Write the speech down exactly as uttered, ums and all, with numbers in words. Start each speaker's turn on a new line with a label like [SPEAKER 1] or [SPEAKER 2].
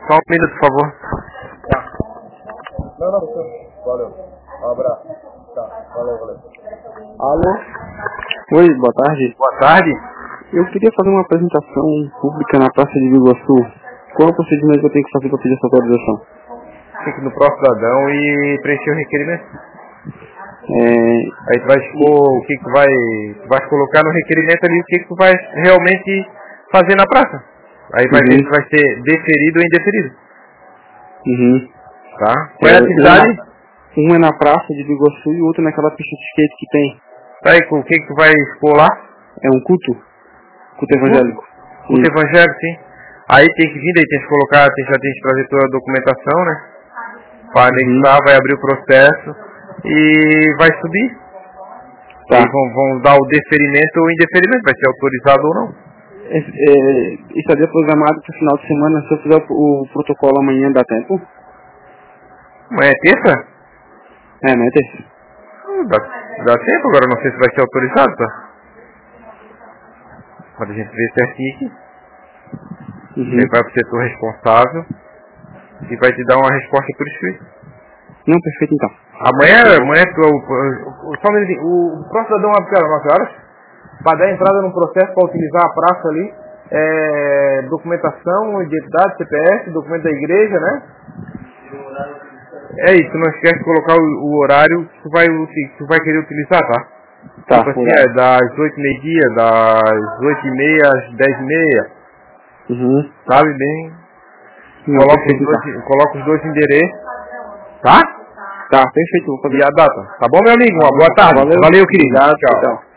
[SPEAKER 1] Só um minuto, por favor.
[SPEAKER 2] Tá. Não, não, senhor. Valeu. Um abraço. Tá, valeu, valeu.
[SPEAKER 3] Alô? Oi, boa tarde.
[SPEAKER 1] Boa tarde.
[SPEAKER 3] Eu queria fazer uma apresentação pública na Praça de Biguaçu. Qual é o procedimento que eu tenho que fazer para pedir essa autorização?
[SPEAKER 1] Fique no próximo cidadão e preencher o requerimento.
[SPEAKER 3] É...
[SPEAKER 1] Aí tu vai expor o que que vai... Tu vai colocar no requerimento ali o que que tu vai realmente fazer na praça. Aí vai
[SPEAKER 3] Uhum.
[SPEAKER 1] ver se vai ser deferido ou indeferido.
[SPEAKER 3] Uhum.
[SPEAKER 1] Tá? Qual é a atividade?
[SPEAKER 3] Um é na Praça de Biguaçu e o outro naquela pista de skate que tem.
[SPEAKER 1] Tá aí, com o que que tu vai expor lá?
[SPEAKER 3] É um culto? Culto evangélico.
[SPEAKER 1] Culto evangélico, sim. Aí tem que vir, daí tem que colocar, tem, já tem que trazer toda a documentação, né? Para anexar,
[SPEAKER 3] Uhum.
[SPEAKER 1] vai abrir o processo e vai subir.
[SPEAKER 3] Tá.
[SPEAKER 1] Aí vão, vão dar o deferimento ou indeferimento, vai ser autorizado ou não.
[SPEAKER 3] É, é, estaria programado para o final de semana. Se eu fizer o, o protocolo amanhã, dá tempo?
[SPEAKER 1] Mas é terça?
[SPEAKER 3] É, não é terça?
[SPEAKER 1] Hum, Dá, dá tempo, agora não sei se vai ser autorizado, tá? Quando a gente ver certinho aqui,
[SPEAKER 3] Uhum.
[SPEAKER 1] ele vai para o setor responsável e vai te dar uma resposta por escrito.
[SPEAKER 3] Não, perfeito então.
[SPEAKER 1] Amanhã, amanhã, o, o, o, só um minutinho, o próximo cidadão abre às nove horas para dar entrada no processo para utilizar a praça ali, é, documentação, identidade, C P F, documento da igreja, né? É isso, não esquece de colocar o, o horário que tu vai, que tu vai querer utilizar, tá?
[SPEAKER 3] Tá,
[SPEAKER 1] Tipo assim, é das oito e meia-dia, das oito e meia às dez e meia,
[SPEAKER 3] Uhum.
[SPEAKER 1] sabe? Bem,
[SPEAKER 3] Não,
[SPEAKER 1] coloca, os
[SPEAKER 3] perfeito,
[SPEAKER 1] dois,
[SPEAKER 3] então.
[SPEAKER 1] coloca os dois endereços, tá?
[SPEAKER 3] Tá, perfeito, vou fazer.
[SPEAKER 1] E a data. Tá bom, meu amigo? Uma boa tarde.
[SPEAKER 3] Valeu.
[SPEAKER 1] Valeu, querido.
[SPEAKER 3] Obrigado,
[SPEAKER 1] Tchau.
[SPEAKER 3] tchau.